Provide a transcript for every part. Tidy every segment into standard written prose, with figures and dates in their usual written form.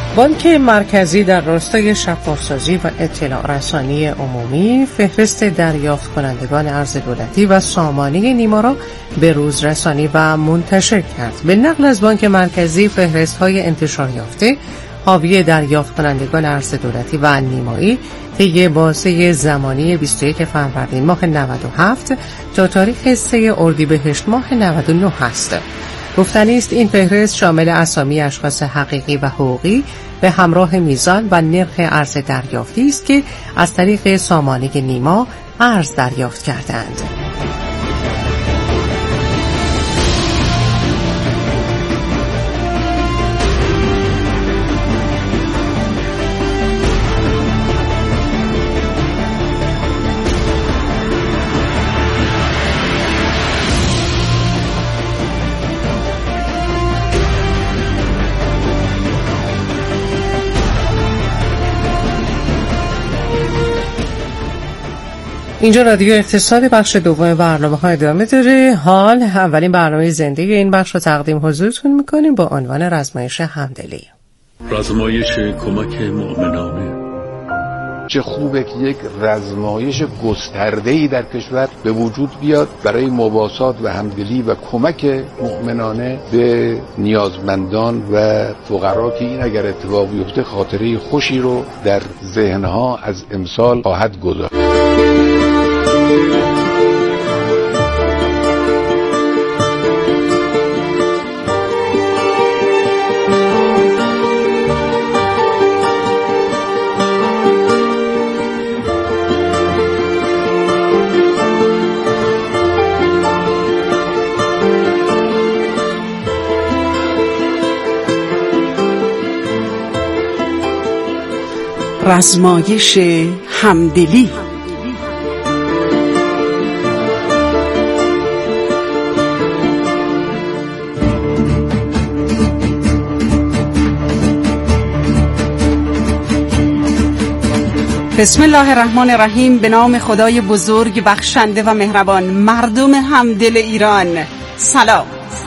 بانک مرکزی در راستای شفاف‌سازی و اطلاع رسانی عمومی فهرست دریافت کنندگان ارز دولتی و سامانه نیما را به روز رسانی و منتشر کرد. به نقل از بانک مرکزی، فهرست‌های انتشار یافته حاوی دریافت کنندگان ارز دولتی و نیمایی طی بازه زمانی 21 فروردین ماه 97 تا تاریخ 3 اردیبهشت ماه 99 است. گفتنی است این فهرست شامل اسامی اشخاص حقیقی و حقوقی به همراه میزان و نرخ ارز دریافتی است که از طریق سامانه نیما ارز دریافت کردند. اینجا رادیو اقتصاد، بخش دوم برنامه‌ها ادامه داره. حال اولین برنامه زنده این بخش رو تقدیم حضورتون میکنیم با عنوان رزمایش همدلی. رزمایش کمک مؤمنانه. چه خوبه که یک رزمایش گسترده‌ای در کشور به وجود بیاد برای مواسات و همدلی و کمک مؤمنانه به نیازمندان و فقرا که این اگر اتفاق بیفته خاطره خوشی رو در ذهنها از امسال خواهد گذاشت. رزمایش همدلی. بسم الله الرحمن الرحیم. به نام خدای بزرگ بخشنده و مهربان. مردم همدل ایران، سلام.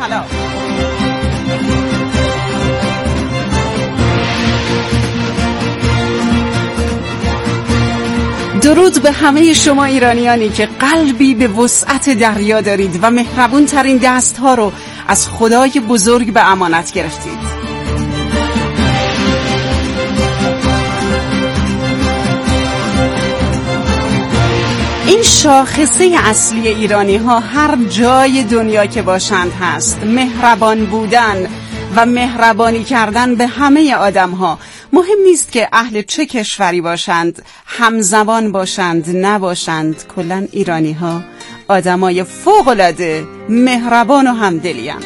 درود به همه شما ایرانیانی که قلبی به وسعت دریا دارید و مهربون ترین دست ها رو از خدای بزرگ به امانت گرفتید. این شاخصه اصلی ایرانی ها هر جای دنیا که باشند هست مهربان بودن و مهربانی کردن به همه آدم ها. مهم نیست که اهل چه کشوری باشند، همزبان باشند نباشند، کلاً ایرانی ها آدمای فوق‌العاده مهربان و همدلی هستند.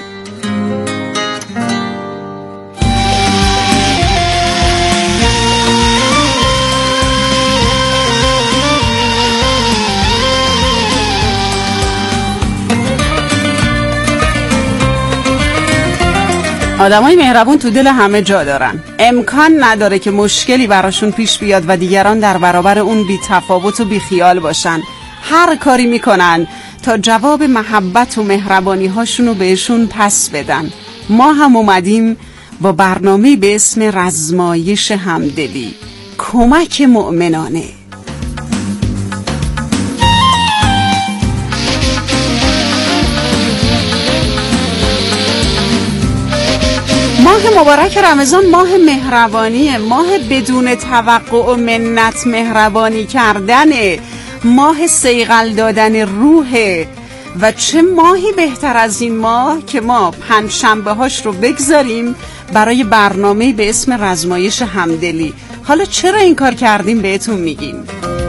آدمای مهربون تو دل همه جا دارن. امکان نداره که مشکلی براشون پیش بیاد و دیگران در برابر اون بی تفاوت و بی خیال باشن. هر کاری میکنن تا جواب محبت و مهربانی هاشونو بهشون پس بدن. ما هم اومدیم با برنامه به اسم رزمایش همدلی، کمک مؤمنانه. ماه مبارک رمضان ماه مهربانیه، ماه بدون توقع و منت مهربانی کردنه، ماه صیقل دادن روحه. و چه ماهی بهتر از این ماه که ما پنجشنبه هاش رو بگذاریم برای برنامه به اسم رزمایش همدلی. حالا چرا این کار کردیم بهتون میگیم.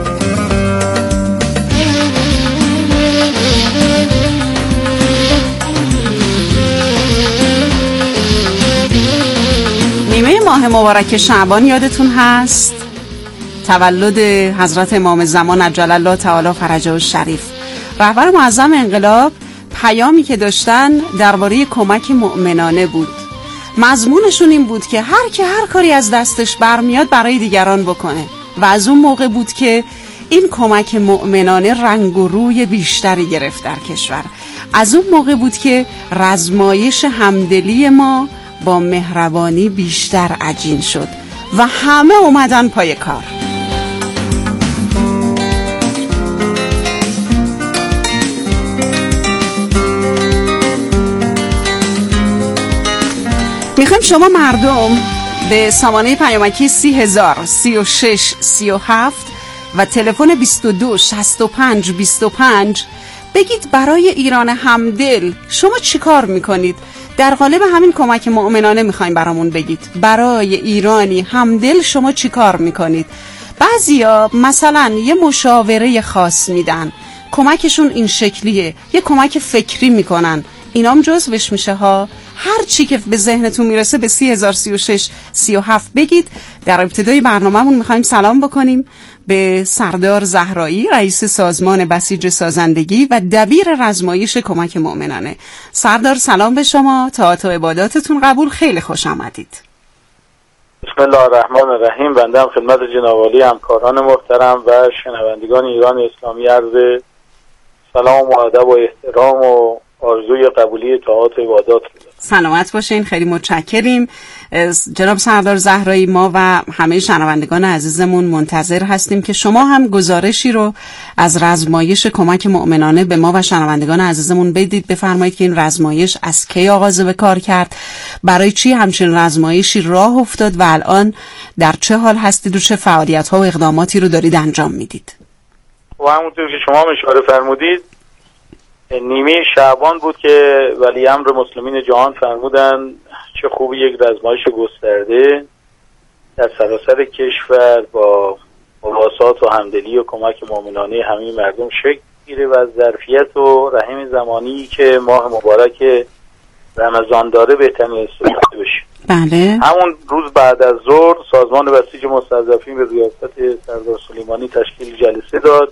نیمه ماه مبارک شعبان یادتون هست؟ تولد حضرت امام زمان عجل الله تعالی فرجه الشریف. رهبر معظم انقلاب پیامی که داشتن درباره کمک مؤمنانه بود. مضمونشون این بود که هر کاری از دستش برمیاد برای دیگران بکنه. و از اون موقع بود که این کمک مؤمنانه رنگ و روی بیشتری گرفت در کشور. از اون موقع بود که رزمایش همدلی ما با مهربانی بیشتر عجین شد. و همه اومدن پای کار. میخوایم شما مردم به سامانه پیامکی 30,000 36 37 و تلفن 22 65 25 بگید برای ایران همدل شما چی کار میکنید. در قالب همین کمک مؤمنانه میخوایم برامون بگید برای ایرانی همدل شما چی کار میکنید. بعضیا مثلا یه مشاوره خاص میدن، کمکشون این شکلیه، یه کمک فکری میکنن، اینام جزوش میشه ها. هر چی که به ذهنتون میرسه به 30,000 36 37 بگید. در ابتدای برنامه‌مون میخوایم سلام بکنیم به سردار زهرایی، رئیس سازمان بسیج سازندگی و دبیر رزمایش کمک مؤمنانه. سردار سلام به شما، طاعت و عباداتتون قبول، خیلی خوش آمدید. بسم الله الرحمن الرحیم. بنده هم خدمت جناب عالی همکاران محترم و شنوندگان ایران اسلامی عرض سلام و ادب و احترام و آرزوی قبولی طاعات و عبادات. سلامت باشین، خیلی متشکریم جناب سردار زهرایی. ما و همه شنوندگان عزیزمون منتظر هستیم که شما هم گزارشی رو از رزمایش کمک مؤمنانه به ما و شنوندگان عزیزمون بدید. بفرمایید که این رزمایش از کی آغاز به کار کرد، برای چی همچین رزمایشی راه افتاد و الان در چه حال هستید و چه فعالیت‌ها و اقداماتی رو دارید انجام میدید. و همونطور که شما اشاره فرمودید نیمه شعبان بود که ولی امر مسلمین جهان فرمودن چه خوبی یک رزمایش گسترده در سراسر کشور با مواسات و همدلی و کمک مؤمنانه همه مردم شکل گیره و از ظرفیت و رحم زمانی که ماه مبارک رمضان داره بهترین استفاده بشه. بله. همون روز بعد از ظهر سازمان بسیج مستضعفین به ریاست سردار سلیمانی تشکیل جلسه داد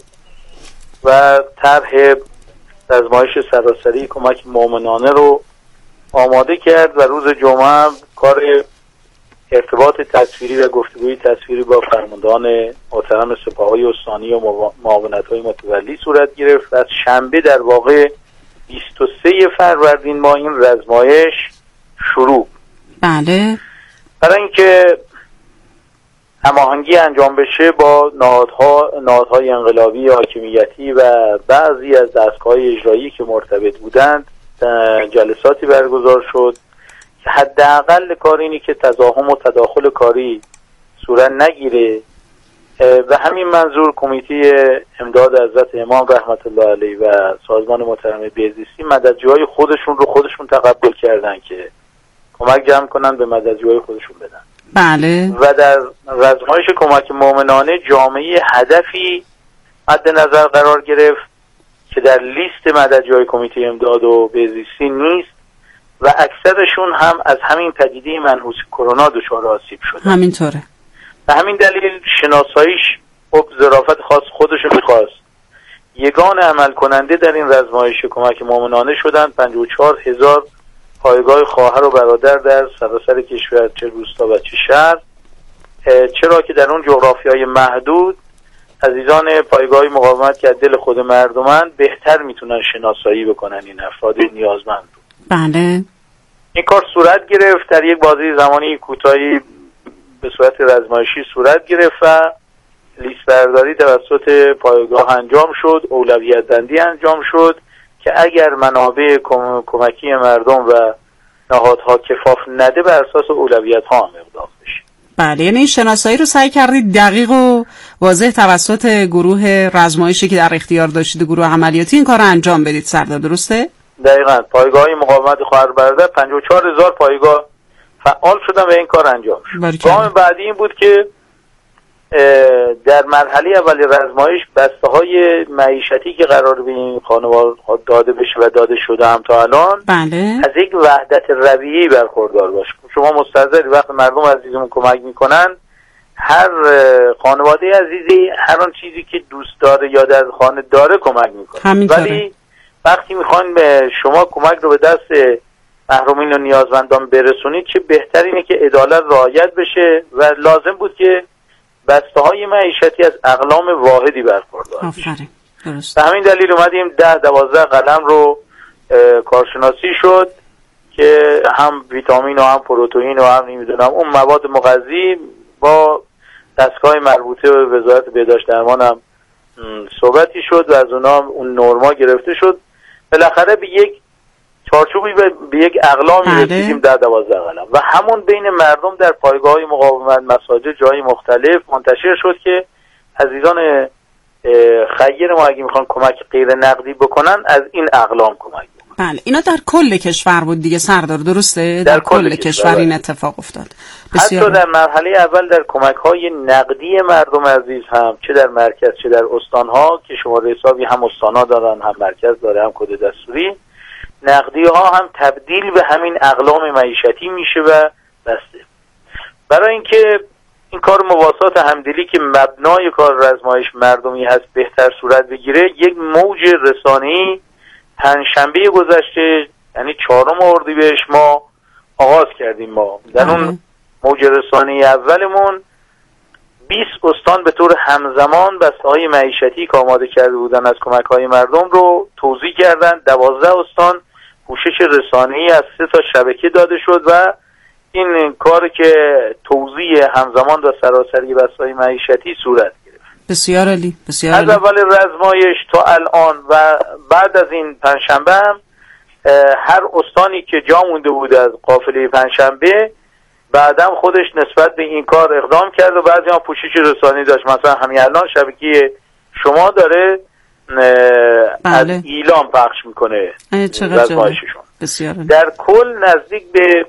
و طرح رزمایش سراسری کمک مؤمنانه رو آماده کرد و روز جمعه کار ارتباط تصویری و گفتگوی تصویری با فرماندهان محترم سپاههای استانی و معاونت‌های متولی صورت گرفت. از شنبه در واقع 23 فروردین ما این رزمایش شروع. بله. برای اینکه هماهنگی انجام بشه با نهادهای انقلابی حاکمیتی و بعضی از دستگاه‌های اجرایی که مرتبط بودند جلساتی برگزار شد که حداقل کار اینی که تزاحم و تداخل کاری صورت نگیره. و همین منظور کمیته امداد حضرت امام رحمت الله علیه و سازمان محترم بهزیستی مددجوهای خودشون رو خودشون تقبل کردن که کمک جمع کنن به مددجوهای خودشون بدن. بله. و در رزمایش کمک مؤمنانه جامعه هدفی مد نظر قرار گرفت که در لیست مددجوهای کمیته امداد و بهزیستی نیست و اکثرشون هم از همین پدیده منحوس کرونا دچار آسیب شدن. همینطوره. به همین دلیل شناساییش خب ظرافت خاص خودشو میخواست. یگان عمل کننده در این رزمایش کمک مؤمنانه شدن 54,000 پایگاه خواهر و برادر در سراسر کشور، چه روستا و چه شهر، چرا که در اون جغرافیای محدود عزیزان پایگاه مقاومت که دل خود مردمن بهتر میتونن شناسایی بکنن این افراد نیازمند. بله. این کار صورت گرفت در یک بازه زمانی کوتاهی به صورت رزمایشی صورت گرفت و لیست برداری توسط پایگاه انجام شد، اولویت بندی انجام شد که اگر منابع کمکی مردم و نهادها کفاف نده بر اساس اولویت ها هم اقدام بشه. بله، یعنی این شناسایی رو سعی کردید دقیق و واضح توسط گروه رزمایشی که در اختیار داشتید، گروه عملیاتی، این کار رو انجام بدید سردار، درسته؟ دقیقاً. پایگاه مقاومت خواهر برادر 54,000 پایگاه فعال شدن و این کار انجام شد. گام بعدی این بود که در مرحله اولی رزمایش بسته های معیشتی که قرار به این خانواده داده بشه و داده شده هم تا الان، بله، از یک وحدت رویه‌ای برخوردار باشه. شما مستحضری وقت مردم عزیزمون کمک میکنن، هر خانواده عزیزی هر آن چیزی که دوست داره یا در خانه داره کمک میکنه، ولی وقتی میخواین به شما کمک رو به دست محرومین و نیازمندان برسونید چه بهتر اینه که عدالت رعایت بشه و لازم بود که بسته های معیشتی از اقلام واحدی برخوردار بشه. به همین دلیل اومدیم 10-12 قلم رو کارشناسی شد که هم ویتامین و هم پروتئین و هم نمیدونم اون مواد مغذی با دستگاه مربوطه به وزارت بهداشت درمان هم صحبتی شد و از اونا اون نورما گرفته شد. بالاخره به یک چارچوبی به یک اقلامی رسیدیم در 12 قلم و همون بین مردم در پایگاه‌های مقاومت، مساجد، جای مختلف منتشر شد که عزیزان خیر ما اگه میخوان کمک غیر نقدی بکنن از این اقلام کمک بکنن. بله، اینا در کل کشور بود دیگه سردار، درسته؟ در کل کشور این اتفاق افتاد. حتی در مرحله اول در کمک‌های نقدی مردم عزیز هم، چه در مرکز چه در استان‌ها که شماره حسابی هم استان‌ها دارن، هم مرکز داره، هم کد دستوری، نقدی ها هم تبدیل به همین اقلام معیشتی میشه و بسته. برای اینکه این کار مواسات همدلی که مبنای کار رزمایش مردمی هست بهتر صورت بگیره، یک موج رسانه‌ای پنجشنبه گذشته یعنی 4 اردیبهشت ما آغاز کردیم. ما در اون موج رسانه‌ای اولمون 20 استان به طور همزمان بسته‌های معیشتی که آماده کرده بودن از کمک‌های مردم رو توزیع کردن. 12 استان پوشش رسانه‌ای از 3 تا شبکه داده شد و این کار که توزیع همزمان و سراسری بسته‌های معیشتی صورت گرفت. بسیار عالی، بسیار عالی. از اول رزمایش تا الان و بعد از این پنجشنبه هم هر استانی که جا مونده بود از قافله پنجشنبه بعدم خودش نسبت به این کار اقدام کرد و بعضی هم پوشش رسانه‌ای داشت. مثلا همین الان شبکه شما داره از ایلام پخش میکنه رزمایششون. در کل نزدیک به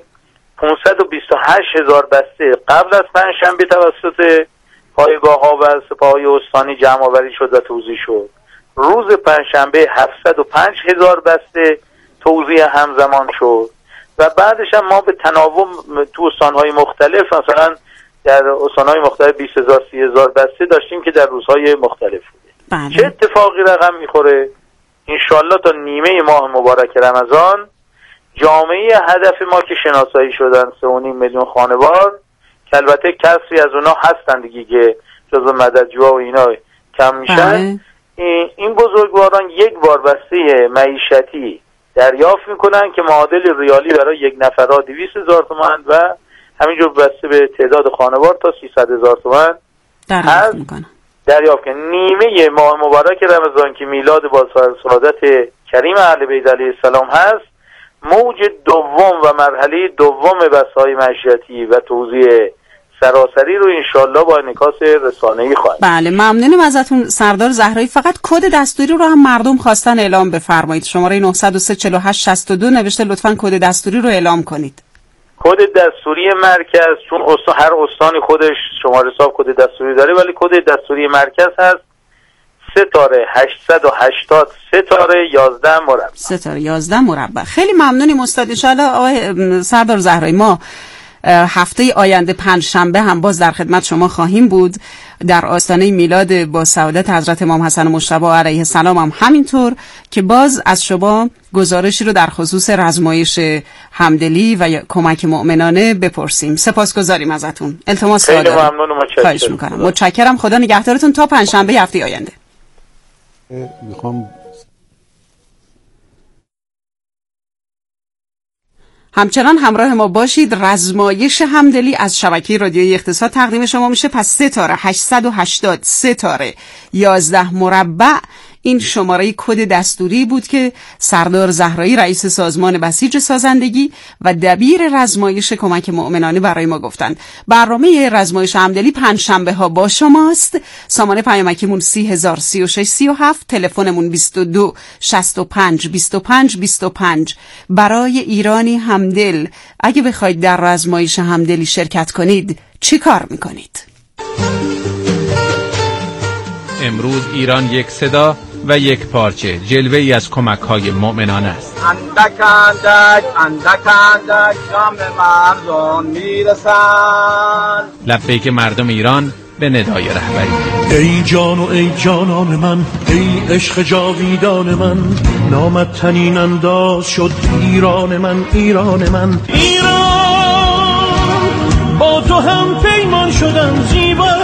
528,000 بسته قبل از پنجشنبه توسط پایگاه‌ها و سپاه‌های استانی جمع آوری شد و توزیع شد. روز پنجشنبه 705,000 بسته توزیع همزمان شد و بعدش هم ما به تناوب تو استان‌های مختلف، مثلا در استان‌های مختلف 20,000 30,000 بسته داشتیم که در روزهای مختلف بوده. چه اتفاقی رقم میخوره؟ انشالله تا نیمه ماه مبارک رمضان جامعه هدف ما که شناسایی شدن 3.5 میلیون خانوار که البته کسری از اونا هستن دیگه که جزو مددجوها و اینا کم میشن، این بزرگواران یک بار بسته معیشتی دریافت میکنن که معادل ریالی برای یک نفرها 200,000 تومان و همینجور بسته به تعداد خانوار تا 300,000 تومان دریافت کنن. نیمه ماه مبارک رمضان که میلاد با سعادت کریم اهل بیت علیه السلام هست، موج دوم و مرحله دوم بسهای معیشتی و توزیع سراسری رو انشالله با انعکاس رسانه‌ای خواهیم. بله، ممنونم ازتون سردار زهرایی. فقط کد دستوری رو هم مردم خواستن اعلام بفرمایید. شماره 903 48 62 نوشته لطفاً کد دستوری رو اعلام کنید. کد دستوری مرکز، چون هر استانی خودش شماره حساب کد دستوری داره، ولی کد دستوری مرکز هست 880 11 مربع. 11 مربع. خیلی ممنونیم استاد. ان شاءالله آقای سردار زهرایی ما هفته آینده پنجشنبه هم باز در خدمت شما خواهیم بود در آستانه میلاد با سعادت حضرت امام حسن مجتبی علیه السلام هم همینطور که باز از شما گزارشی رو در خصوص رزمایش همدلی و کمک مؤمنانه بپرسیم. سپاسگزاریم ازتون. التماس دارم. خیلی ممنون و متشکرم. خواهش میکنم. متشکرم. خدا نگهدارتون تا پنجشنبه هفته آینده. همچنان همراه ما باشید. رزمایش همدلی از شبکه رادیویی اقتصاد تقدیم شما میشه. پس 3 880 3 11 مربع این شماره کد دستوری بود که سردار زهرایی رئیس سازمان بسیج سازندگی و دبیر رزمایش کمک مؤمنانه برای ما گفتند. برنامه رزمایش همدلی پنجشنبه ها با شماست. سامانه پیامکیمون 303637، تلفنمون 22 65 25 25. برای ایرانی همدل اگه بخواید در رزمایش همدلی شرکت کنید چی کار میکنید؟ امروز ایران یک صدا و یک پارچه، جلوه‌ای از کمک‌های مؤمنانه است. اندک شام مردم میرسن. لبیک مردم ایران به ندای رهبری. ای جان و ای جانان من، ای عشق جاویدان من، نامت تنین انداز شد ایران من، ایران من. ایران با تو هم پیمان شدم زیباست،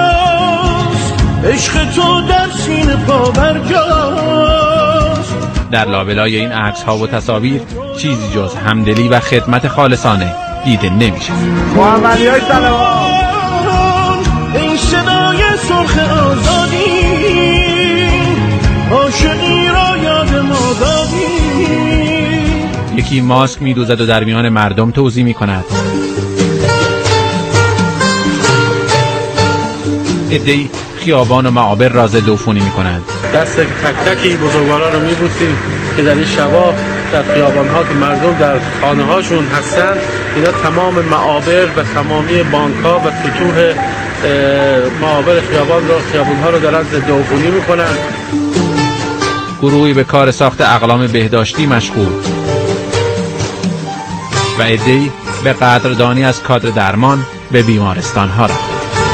عشق تو در سینه پا برجاست. در لابلای این عکس‌ها و تصاویر چیزی جز همدلی و خدمت خالصانه دیده نمیشه. محمدی‌های سلام. مرغ آزادی، عاشقی را یاد ما دادی. یکی ماسک می‌دوزد و در میان مردم توزیع می‌کند. عده‌ای خیابان و معابر را ضد عفونی می‌کنند. دست تک تکی بزرگواران رو می‌بوسیم که در این شبا در خیابان‌ها که مردم در خانه‌هاشون هستن، اینا تمام معابر و تمامی بانک‌ها و سطوح معابر خیابان‌ها رو دارن ضد عفونی می‌کنن. گروهی به کار ساخت اقلام بهداشتی مشغول و عده‌ای به قدردانی از کادر درمان به بیمارستان‌ها رفت.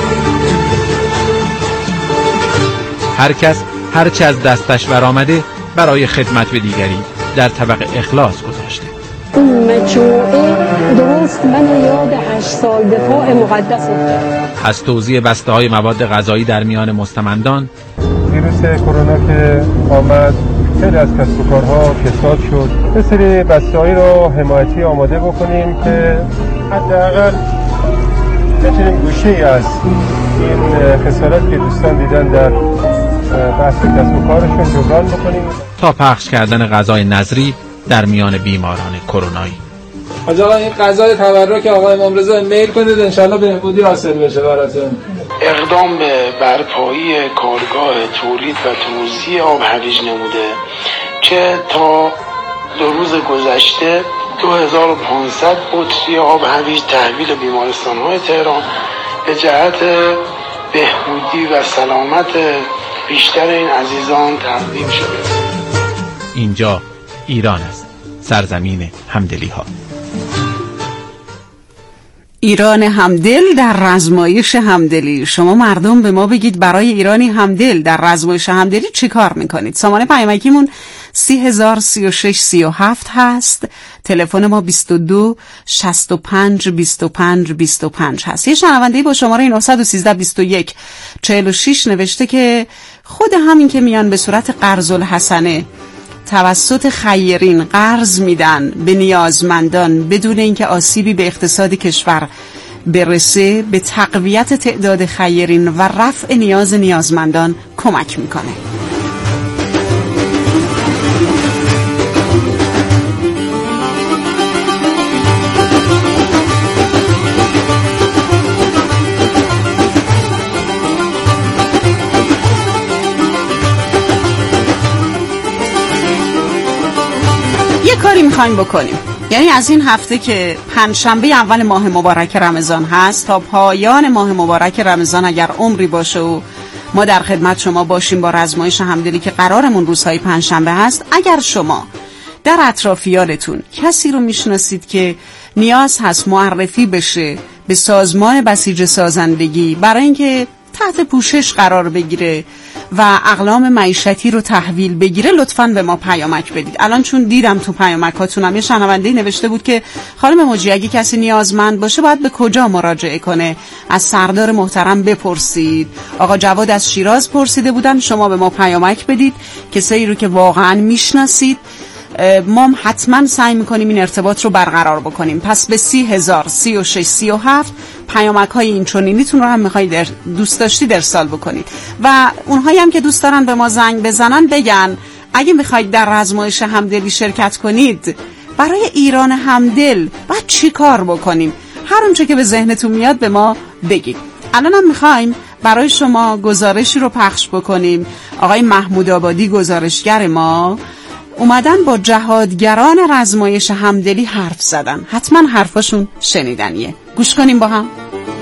هر کس هر چه از دستش برآمده برای خدمت به دیگری در طبق اخلاص گذاشته. این مجموعه درست من یاد 8 سال دفاع مقدس افتاد. از توزیع بسته‌های مواد غذایی در میان مستمندان، ویروس کرونا که آمد خیلی از کسب و کارها کساد شد. یه سری بسته‌هایی رو حمایتی آماده بکنیم که حداقل بتونیم گوشه‌ای از این خسارت که دوستان دیدن در بحث کسب و کارشون جبران بکنیم تا پخش کردن غذای نظری در میان بیماران کرونایی. آقا این غذای تبرک آقای امام رضا میل کنید انشالله بهبودی حاصل بشه براتون. اقدام به برپایی کارگاه تولید و توزیع آب هویج نموده که تا 2 روز گذشته 2500 بطری آب هویج تحویل بیمارستان‌های تهران به جهت بهبودی و سلامت بیشتر این عزیزان تقدیم شده. اینجا ایران است، سرزمین همدلی ها. ایران همدل در رزمایش همدلی. شما مردم به ما بگید برای ایرانی همدل در رزمایش همدلی چی کار میکنید؟ سامانه پیامکیمون 303637 هست. تلفن ما 22 65 25 25 هست. یه شنونده با شماره 913 21 46 نوشته که خود همین که میان به صورت قرض الحسنه توسط خیرین قرض میدن به نیازمندان بدون اینکه آسیبی به اقتصاد کشور برسه، به تقویت تعداد خیرین و رفع نیازمندان کمک میکنه. کاری میخوایم بکنیم، یعنی از این هفته که پنجشنبه اول ماه مبارک رمضان هست تا پایان ماه مبارک رمضان اگر عمری باشه و ما در خدمت شما باشیم با رزمایش همدلی که قرارمون روزهای پنجشنبه هست، اگر شما در اطرافیانتون کسی رو میشناسید که نیاز هست معرفی بشه به سازمان بسیج سازندگی برای اینکه تحت پوشش قرار بگیره و اقلام معیشتی رو تحویل بگیره، لطفاً به ما پیامک بدید. الان چون دیدم تو پیامکاتونم یه شنونده نوشته بود که خانم موجی اگه کسی نیازمند باشه باید به کجا مراجعه کنه؟ از سردار محترم بپرسید. آقا جواد از شیراز پرسیده بودن، شما به ما پیامک بدید کسایی رو که واقعاً میشناسید، ما حتما سعی میکنیم این ارتباط رو برقرار بکنیم. پس به 303637 پیامک های این چنینیتون رو هم میخواید دوست داشتید ارسال بکنید و اونهایی هم که دوست دارن به ما زنگ بزنن بگن اگه میخواید در رزمایش همدلی شرکت کنید برای ایران همدل باید چی کار بکنیم. هر اونچه که به ذهنتون میاد به ما بگید. الان هم میخوایم برای شما گزارشی رو پخش بکنیم. آقای محمود آبادی گزارشگر ما اومدن با جهادگران رزمایش همدلی حرف زدن. حتما حرفاشون شنیدنیه. گوش کنیم با هم.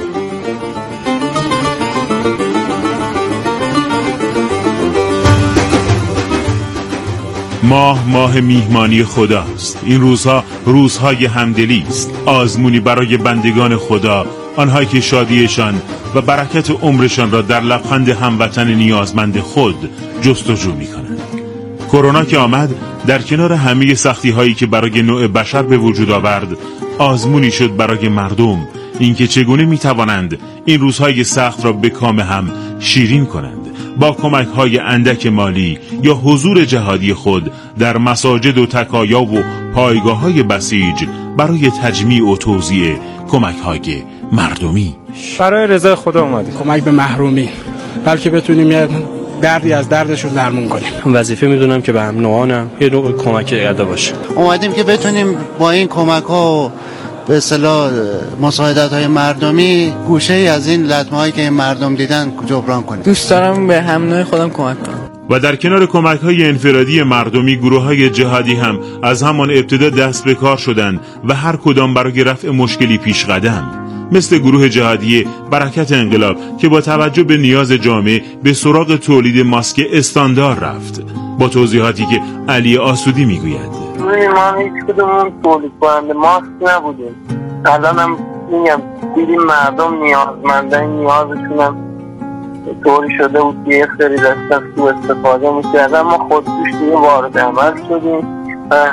ماه میهمانی خداست. این روزها روزهای همدلی است، آزمونی برای بندگان خدا، آنهایی که شادیشان و برکت عمرشان را در لبخند هموطن نیازمند خود جستجو می‌کنند. کرونا که آمد در کنار همه سختی هایی که برای نوع بشر به وجود آورد، آزمونی شد برای مردم اینکه چگونه می توانند این روزهای سخت را به کام هم شیرین کنند با کمک های اندک مالی یا حضور جهادی خود در مساجد و تکایا و پایگاه های بسیج برای تجمیع و توزیع کمک های مردمی. برای رضای خدا اومدیم. کمک به محرومی. بلکه بتونیم یه دردی از دردشون درمون کنیم. وظیفه میدونم که به هم نوعانم یه نوع کمک ادا باشه. اومدیم که بتونیم با این کمک‌ها به اصطلاح مساعدت‌های مردمی گوشه‌ای از این لطمه‌هایی که این مردم دیدن جبران کنیم. دوست دارم به هم نوع خودم کمک کنم. و در کنار کمک‌های انفرادی مردمی، گروه‌های جهادی هم از همان ابتدا دست به کار شدند و هر کدام برای رفع مشکلی پیش قدم، مثل گروه جهادی برکت انقلاب که با توجه به نیاز جامعه به سراغ تولید ماسک استاندار رفت. با توضیحاتی که علی آسودی میگوید: ما هیچ کدومون تولید کننده ماسک نبودیم. الان هم میگم دیدیم مردم نیازمندن، نیازشون طوری شده بود که یک سری دست تو استفاده میکردن. ما خودش دیگه وارد عمل شدیم و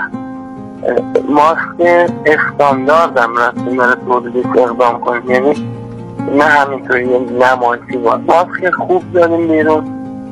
ماسک استاندارد هم رفتیم برای تولیدش اقدام کنیم، یعنی نه همینطوری نمایشی بود. ماسک خوب دادیم بیرون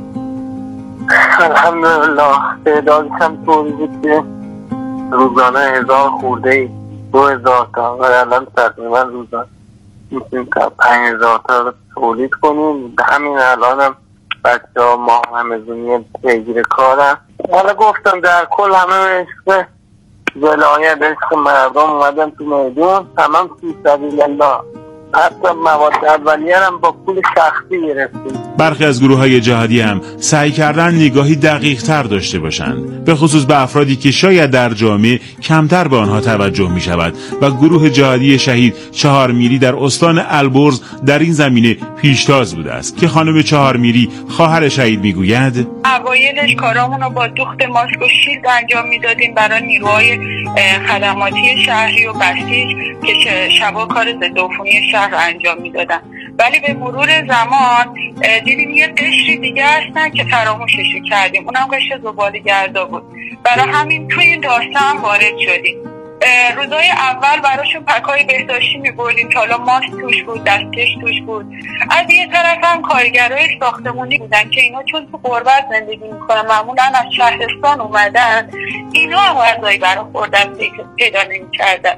الحمدلله. تعدادش هم طوری بود که روزانه 1000 خورده 2000 تا و الان تقریبا روزانه میتونیم تا 5000 تا رو تولید کنیم. همین الان هم بچه ها ماه همزونی پیگیر کارم. حالا گفتم در کل همه عشق ولایت، عشق مردم اومدن تو میدون، تمام فی سبیل الله. حتی مواد اولیه هم با پول شخصی گرفتیم. برخی از گروه‌های جهادی هم سعی کردن نگاهی دقیق تر داشته باشند، به خصوص به افرادی که شاید در جامعه کمتر به آنها توجه می شود و گروه جهادی شهید 4 میری در استان البرز در این زمینه پیشتاز بوده است که خانم 4 میری خواهر شهید می گوید: اوایلش کارامون رو با دوخت ماسک و شیلد انجام میدادیم برای نیروهای خدماتی شهری و بسیج که شبا کار ضد عفونی شهر انجام میدادن. ولی به مرور زمان دیدیم یه قشری دیگه هستن که فراموشش کردیم، اونم قشر زباله‌گردا بود. برای همین توی این داستان وارد شدیم. روزای اول براشون پکای بهداشتی می‌بردیم که حالا ماسک توش بود، دستکش توش بود. از یه طرف هم کارگرای ساختمانی بودن که اینا چون تو غربت زندگی می‌کنن، معمولاً از شهرستان اومدن، اینا هم غذایی برای خوردن پیدا نمی‌کردن.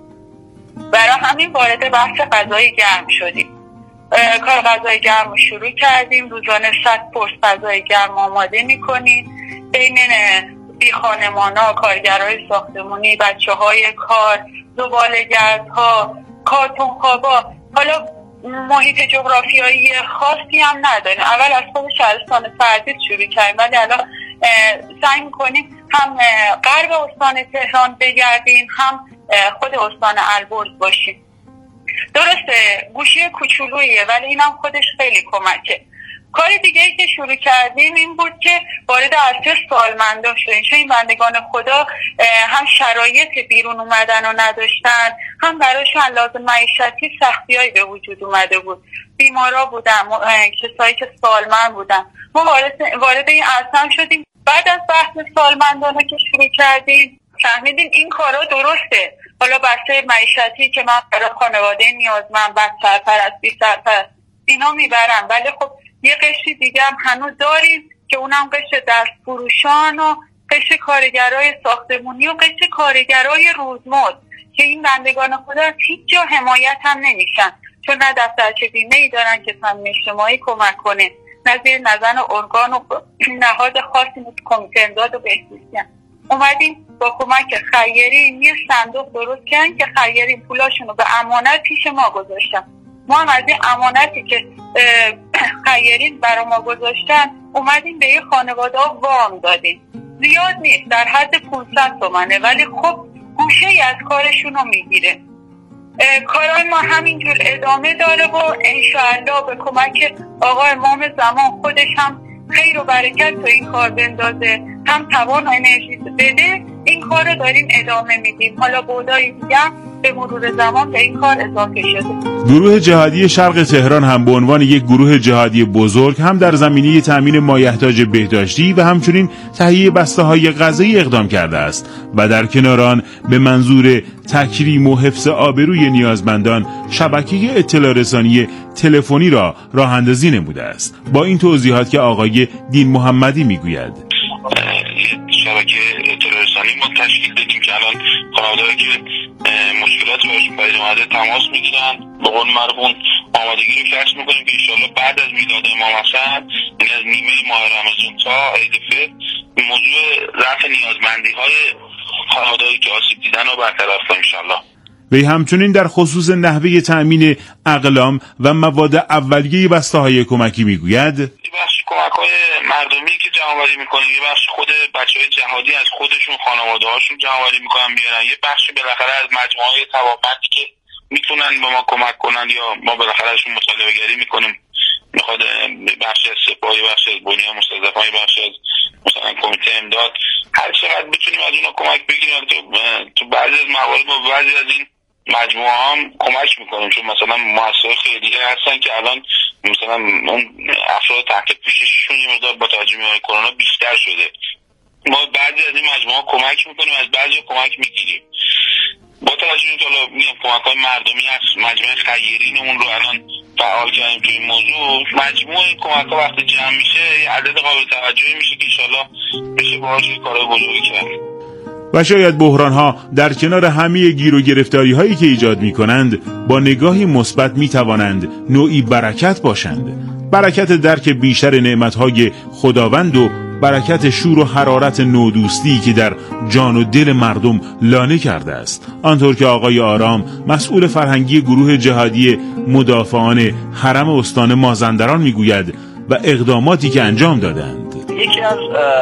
برای همین وارد بحث غذای گرم شدیم. کار غذای گرم رو شروع کردیم. روزانه 100 پست غذای گرم آماده می‌کنیم. بین بی خانمانا، کارگرای ساختمانی، بچه‌های کار، زباله‌گردها، کارتون خوابا. حالا محیط جغرافیایی خاصی هم نداریم. اول از خود شهرستان سردیس شروع کردیم، ولی الان سعی می‌کنیم هم غرب استان تهران بگردیم، هم خود استان البرز باشیم. درسته گوشی کوچولویه ولی اینم خودش خیلی کمکه. کار دیگه ای که شروع کردیم این بود که وارد عرصه سالمندان شدیم، چون این بندگان خدا هم شرایط بیرون اومدن و نداشتن، هم برایشون لازم معیشتی سختیایی به وجود اومده بود. بیمارا بودن، کسایی که سالمند بودن. ما وارد این عرصه شدیم. بعد از بحث سالمندان که شروع کردیم فهمیدیم این کارا درسته. حالا بحث معیشتی که من برای خانواده نیازمند، بچه سرپرست، بی سرپرست اینا میبرم، ولی خب یه قشری دیگه هم هنوز داریم که اونم قشر دست فروشان و قشر کارگرای ساختمونی و قشر کارگرای روزمزد که این بندگان خدا هیچ جا حمایت هم نمیشن، چون نه دفترچه بیمه‌ای دارن که تامین اجتماعی کمک کنه، نه زیر نظر ارگان و نهاد خاصی مثل کمیته امداد و بهزیستی. اومدیم با کمک خیرین یه صندوق درست کردیم که خیرین پولاشون رو به امانت پیش ما گذاشتن. ما هم از این امانتی که خیرین برای ما گذاشتن اومدیم به یه خانواده ها وام دادیم. زیاد نیست، در حد 500 تومنه، ولی خب گوشه ای از کارشون رو میگیره. کارهای ما همینجور ادامه داره و انشاءالله به کمک آقا امام زمان خودش هم خیر و برکت تو این کار بندازه، هم توان و انرژی بده، این کار رو داریم ادامه میدیم. حالا بودای دیگه به مرور زمان به این کار اضافه شده. گروه جهادی شرق تهران هم به عنوان یک گروه جهادی بزرگ هم در زمینه تأمین مایحتاج بهداشتی و همچنین تهیه بسته‌های غذایی اقدام کرده است و در کنار آن به منظور تکریم و حفظ آبروی نیازمندان شبکه اطلاع رسانی تلفنی را راه اندازی نموده است. با این توضیحات که آقای دین محمدی میگوید: شبکه اطلاع رسانی ما تشکیل دادیم که الان خانواده‌ای که مشکلات براشون پیدا اومده تماس میگیرن، به قول مرحوم آمادگی رو کسب میکنیم که انشالله بعد از میلاد امام حسن، این از نیمه ماه رمضان تا عید فطر، موضوع رفع نیازمندی های خانواده‌ای که آسیب دیدن رو برطرف کنیم انشالله. وی همچنین در خصوص نحوه تأمین اقلام و مواد اولیه بسته‌های کمکی میگوید: بخش کمک‌های مردمی که جمع‌آوری می‌کنن، یه بخش خود بچه‌های جهادی از خودشون خانواده‌هاشون جمع‌آوری می‌کنن بیارن، یه بخش بالاخره از مجموعه‌های توانمندی که میتونن به ما کمک کنن یا ما بالاخره ازشون مطالبه گری می‌کنیم، میخواد بخش از سپاه، بخش از بنیان مستضعفان، بخش از مثلا کمیته امداد، هر چقدر بتونیم از اونها کمک بگیریم. تو بعضی از موارد با بعضی از این مجموعه هم کمک میکنیم، چون مثلا مؤسسات خیریه هستن که الان مثلا اون افراد تحت پوشششون یه مقدار با توجه به کرونا بیشتر شده. ما بعضی از این مجموعه کمک میکنیم، از بعضی کمک میگیریم. با توجه به اینکه میگم کمک‌های مردمی هست، مجموعه خیرینمون رو الان فعال کردیم توی این موضوع. مجموعه این کمک‌ها وقتی جمع میشه یه عدد قابل توجهی میشه که ان شاءالله بشه باهاش کارهای بزرگی کرد. و شاید بحران‌ها در کنار همه گیر و گرفتاری‌هایی که ایجاد می‌کنند با نگاهی مثبت می‌توانند نوعی برکت باشند. برکت درک بیشتر نعمت‌های خداوند و برکت شور و حرارت نودوستی که در جان و دل مردم لانه کرده است. آنطور که آقای آرام مسئول فرهنگی گروه جهادی مدافعان حرم استان مازندران می‌گوید و اقداماتی که انجام دادند. یکی از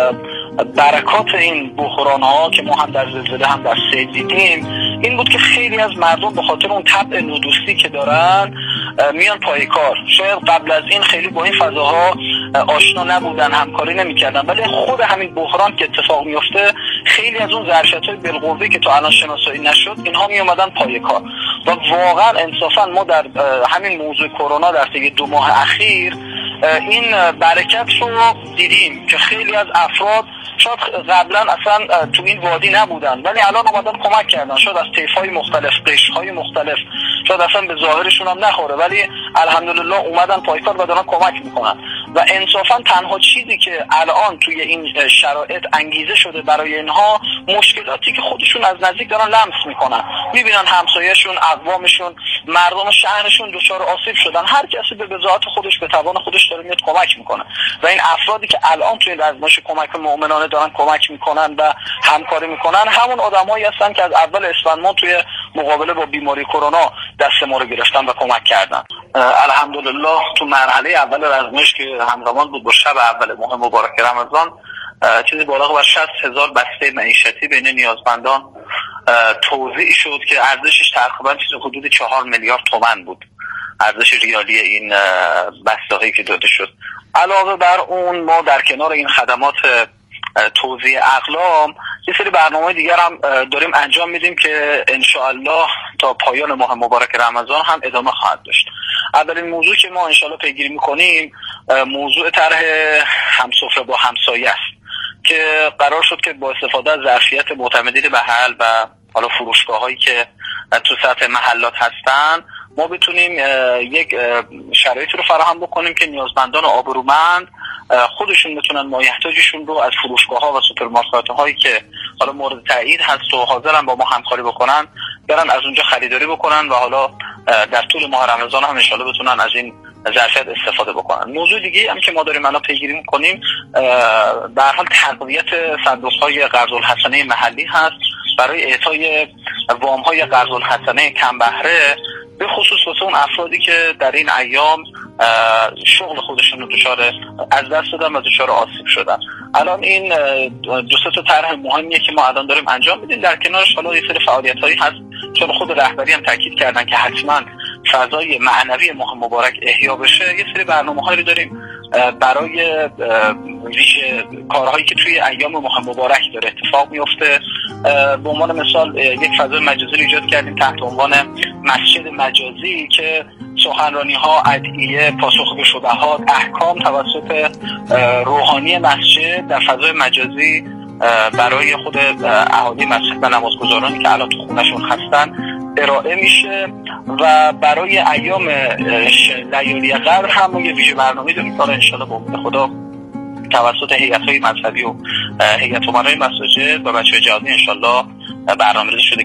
برکات این بحران ها که ما هم در زلزله هم در سیل دیدیم این بود که خیلی از مردم به خاطر اون طبع نودوستی که دارن میان پای کار. شاید قبل از این خیلی با این فضاها آشنا نبودن، همکاری نمیکردن، ولی خود همین بحران که اتفاق میفته خیلی از اون ظرفیت‌های بالقوه که تا الان شناسایی نشد اینها می اومدن پای کار. و واقعا انصافا ما در همین موضوع کرونا در طی 2 ماه اخیر این برکت رو دیدیم که خیلی از افراد شاید قبلا اصلا تو این وادی نبودن ولی الان اومدن کمک کردن، شاید از طیف‌های مختلف، قشرهای مختلف، شاید اصلا به ظاهرشون هم نخوره ولی الحمدلله اومدن پایکار و دارن کمک میکنن. و انصافا تنها چیزی که الان توی این شرایط انگیزه شده برای اینها مشکلاتی که خودشون از نزدیک دارن لمس میکنن، میبینن همسایه‌شون، اقوامشون، مردم شهرشون دچار آسیب شدن، هر کسی به بضاعت خودش به توان خودش داره میاد کمک میکنه. و این افرادی که الان توی این آزمایش کمک مؤمنانه دارن کمک میکنن و همکاری میکنن همون آدمایی هستن که از اول اسفند ماه توی مقابله با بیماری کرونا دست ما رو گرفتن و کمک کردن. الحمدلله تو مرحله اول آزمایش که همزمان بود با شب اول ماه مبارک رمضان چیزی بالغ بر 60,000 بسته معیشتی بین نیازمندان توزیع شد که ارزشش تقریبا چیزی حدود 4 میلیارد تومان بود، ارزش ریالی این بسته‌هایی که داده شد. علاوه بر اون ما در کنار این خدمات توزیع اقلام یه سری برنامه دیگر هم داریم انجام میدیم که انشاءالله تا پایان ماه مبارک رمضان هم ادامه خواهد داشت. اولین موضوع که ما انشاءالله پیگیری میکنیم موضوع طرح همسفره با همسایه است که قرار شد که با استفاده از ظرفیت معتمدین محل و حالا فروشگاه هایی که تو سطح محلات هستن ما بتونیم یک شرایطی رو فراهم بکنیم که نیازمندان آبرومند خودشون بتونن مایحتاجشون رو از فروشگاه ها و سوپرمارکت هایی که حالا مورد تایید هست و حاضرن با ما همکاری بکنن برن از اونجا خریداری بکنن و حالا در طول ماه رمضان هم انشالله بتونن از این ظرفیت استفاده بکنن. موضوع دیگه هم که ما داریم الان پیگیری می‌کنیم به هر حال تقویت صندوق‌های قرض الحسنه محلی هست برای اعطای وام‌های قرض الحسنه کم بهره به خصوص واسه اون افرادی که در این ایام شغل خودشون رو دچار از دست دادن و دچار آسیب شدن. الان این 2-3 تا طرح مهمیه که ما الان داریم انجام میدیم. در کنارش حالا یه سری فعالیت‌هایی هست چون خود رهبری هم تاکید کردن که حتما فضای معنوی ماه مبارک احیا بشه. یه سری برنامه‌هایی داریم برای ویژه کارهایی که توی ایام ماه مبارک داره اتفاق میفته. به عنوان مثال یک فضای مجازی رو ایجاد کردیم تحت عنوان مسجد مجازی که سخنرانی‌ها، ادعیه، پاسخ به شبهات، احکام توسط روحانی مسجد در فضای مجازی برای خود اهالی مسجد و نمازگزارانی که الان تو خونه‌شون هستن ارائه میشه. و برای ایام لیالی قدر هم یه ویژه برنامه داریم که انشالله با امید خدا توسط هیئت‌های مذهبی و هیئت امرای مساجد و بچه‌های جهادی انشالله برنامه‌ریزی شده